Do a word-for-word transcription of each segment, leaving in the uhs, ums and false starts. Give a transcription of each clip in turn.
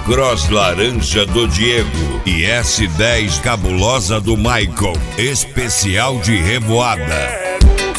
Cross laranja do Diego e S dez cabulosa do Michael, especial de revoada.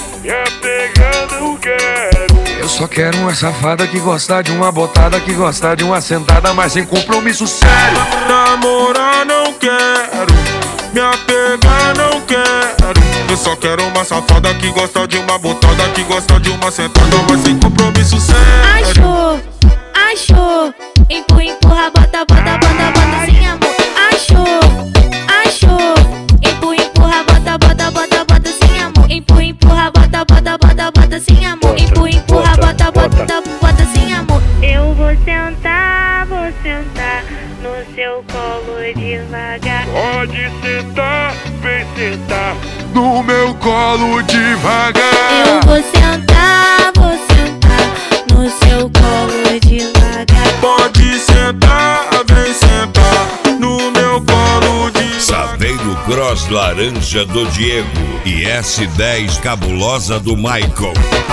Eu só quero uma safada que gosta de uma botada, que gosta de uma sentada, mas sem compromisso sério. Namorar não quero, me apegar não quero. Eu só quero uma safada que gosta de uma botada, que gosta de uma sentada, mas sem compromisso sério. Achou, achou, empurra, empurra, bota, bota, bota, bota sem amor. Achou, achou, empurra, empurra, bota, bota, bota, bota sem amor. Empurra, empurra, bota, bota, bota, bota sem amor. Empurra, empurra, bota, bota, bota sem amor. Eu vou sentar, vou sentar no seu colo devagar. Pode sentar, vem sentar No meu colo devagar. Eu vou sentar, vou sentar no seu colo devagar. Pode sentar, vem sentar no meu colo devagar. Saveiro Cross laranja do Diego e S dez cabulosa do Michael.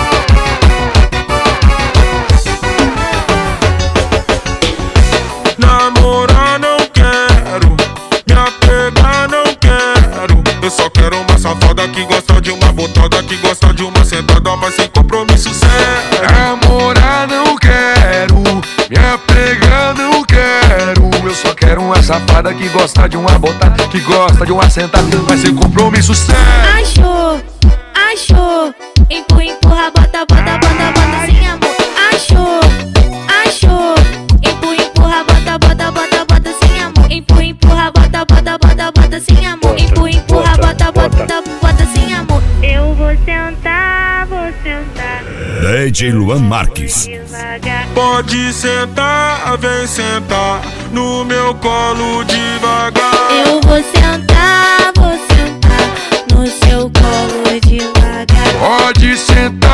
Namorar não quero, me apegar não quero. Eu só quero uma safada que gosta de uma botada, que gosta de uma sentada, mas sem compromisso sério. Namorar não quero, me apegar não quero. Eu só quero uma safada que gosta de uma botada, que gosta de uma sentada, mas sem compromisso sério. Achou, achou, empurra, empurra, bota, bota, bota, bota sem amor. Achou, achou, empurra, empurra, bota, bota, bota, bota sem amor. Empurra, empurra, bota, bota, bota, bota sem amor. Empurra, empurra, bota, bota, bota sem amor. Eu vou sentar, vou sentar D J Luan Marques. devagar. Pode sentar, vem sentar no meu colo devagar. Eu vou sentar, vou sentar no seu colo devagar. Pode sentar.